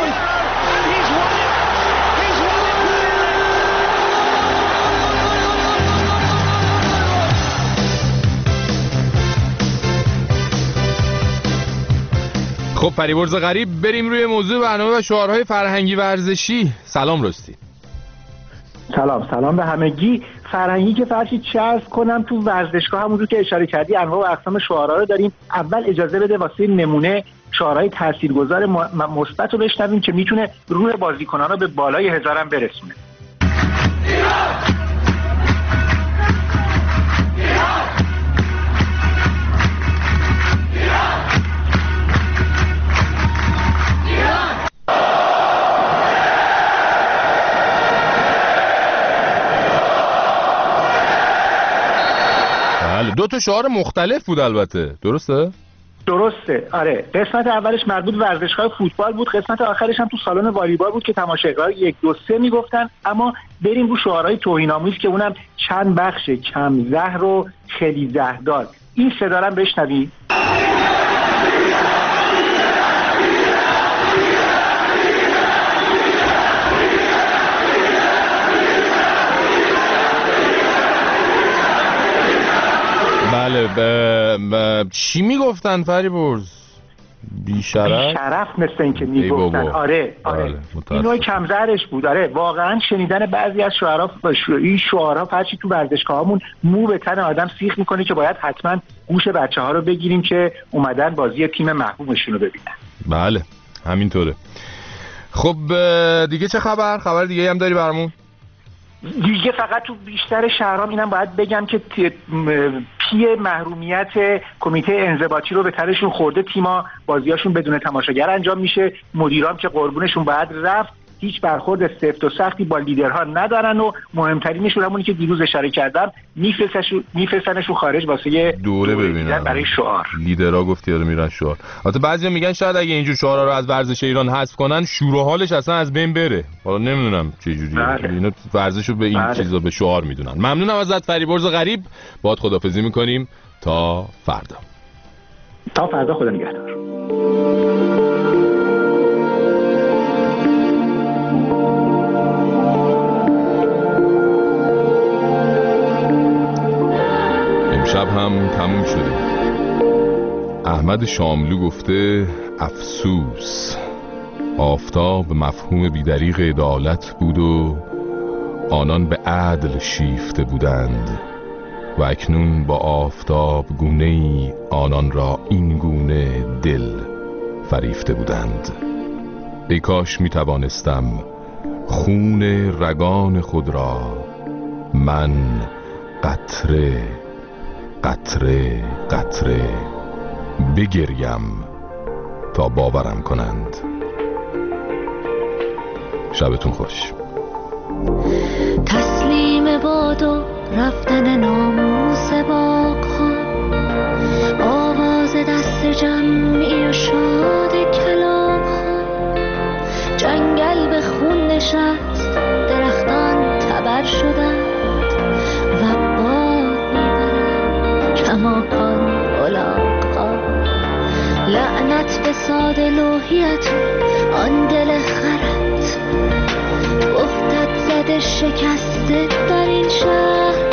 خب فریبرز غریب، بریم روی موضوع برنامه و شعارهای فرهنگی ورزشی. سلام راستی. سلام به همگی. فرهنگی که فرشی چه عرض کنم، تو ورزشگاه همونجور که اشاره کردی انواع و اقسام شعارها رو داریم. اول اجازه بده واسه نمونه شعارهای تاثیرگذار مثبت رو بشنویم که میتونه روح بازیکنان رو به بالای 1000 هم برسونه. دو تا شعار مختلف بود البته، درسته؟ آره. قسمت اولش مربوط ورزشگاه فوتبال بود، قسمت آخرش هم تو سالن والیبال بود که تماشاگرها 1 2 3 میگفتن. اما بریم رو شعارهای توهین‌آمیز که اونم چند بخش، کم زهر و خیلی زهردار. این صدا رو بشنوید. بله. چی میگفتن فریبرز؟ بیشرف مثل این که میگفتن. آره. این نوع کمزهرش بود. آره واقعا شنیدن بعضی از این شعارها فرشی تو ورزشگاهامون مو به تن آدم سیخ میکنه که باید حتما گوش بچه‌ها رو بگیریم که اومدن بازی تیم محبوبشون رو ببینن. بله همینطوره. خب دیگه چه خبر دیگه هم داری برامون؟ دیگه فقط تو بیشتر شهرام اینم باید بگم که پی محرومیت کمیته انضباطی رو به ترشون خورده. تیما بازیاشون بدون تماشاگر انجام میشه، مدیرام که قربونشون باید رفت، هیچ برخورد سفت و سختی با لیدرها ندارن و مهمترینشون همونی که دیروز اشاره کردم میفرستنشون خارج واسه دوره ببینن برای شعار. لیدرها گفت یارو میرن شعار. البته بعضیا میگن شاید اگه اینجور شعارا رو از ورزش ایران حذف کنن شور و حالش اصلا از بین بره. حالا نمیدونم چه جوریه. اینا ورزشو به این چیزا به شعار میدونن. ممنونم ازت فریبرز غریب. باهات خداحافظی میکنیم تا فردا. خدا نگهدار. شب هم تموم شده. احمد شاملو گفته افسوس، آفتاب مفهوم بیدریغ عدالت بود و آنان به عدل شیفته بودند و اکنون با آفتاب گونه‌ای آنان را این گونه دل فریفته بودند. ای کاش می توانستم خون رگان خود را من قطره قطره قطره بگریم تا باورم کنند. شبتون خوش. تسلیم باد و رفتن ناموس باغ‌ها، آواز دست جمعی و شاد کلاغ‌ها، جنگل به خون نشست، درختان تبر شدند و کماکان الاغ‌ها. لعنت به ساده لوحیت آن دل خرد افتاد زده شکسته در این شهر.